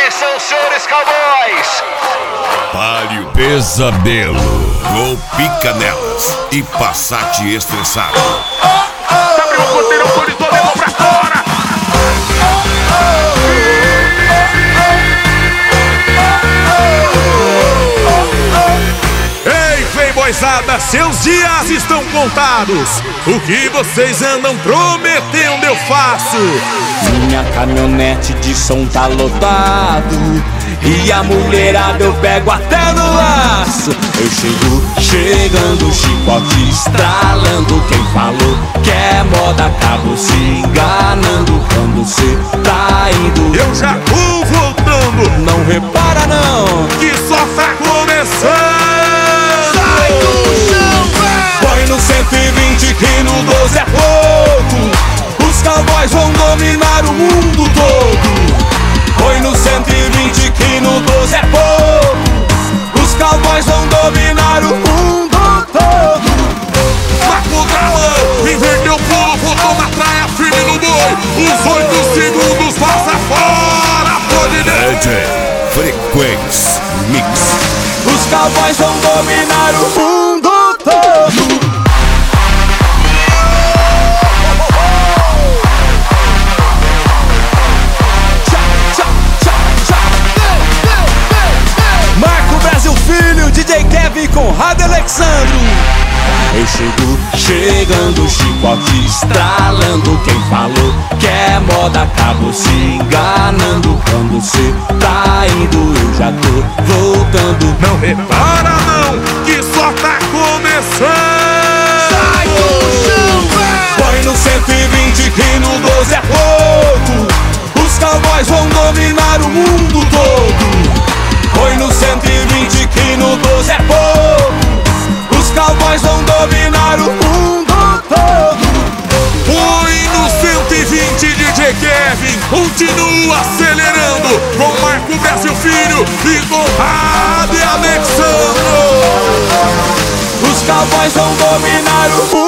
Atenção, senhores cowboys! Pare o pesadelo, golpica nelas e Passat estressado. Abre o porteiro, polizou, levou pra fora! Ei, playboyzada, seus dias estão contados. O que vocês andam prometendo eu faço. Minha caminhonete de som tá lotado e a mulherada eu pego até no laço. Eu chegando, chicote estralando. Quem falou que é moda acabou se enganando. Quando cê tá indo, Eu já vou voltando, não repara não, que só tá começando. sai do chão, véi! Põe no 120 que no 12 é pouco. Os cowboys vão dominar o mundo todo. Põe no 120 que no 12 é pouco. Os cowboys vão dominar o mundo todo. Marco Galão, inverteu o pulo, voltou na praia, firme no boi. Os 8 segundos passa fora, pode DJ Frequência Mix. Os cowboys vão dominar o mundo todo. Marco Brasil Filho, DJ Kevin Conrado Alexandro. Eu chegando, chicote estralando. Quem falou que é moda acabou se enganando. Quando cê tá indo, eu já tô voltando. Não repara não, que só tá começando. Sai do chão, véi! Põe no 120 que no 12 é pouco. Os cowboys vão dominar o mundo todo. Põe no 120 que no 12 é pouco. Os cowboys vão dominar o mundo todo. Põe no 120, DJ Kevin, continua acelerando com Marco Brasil Filho e Conrado e Alexandro. Os cowboys vão dominar o mundo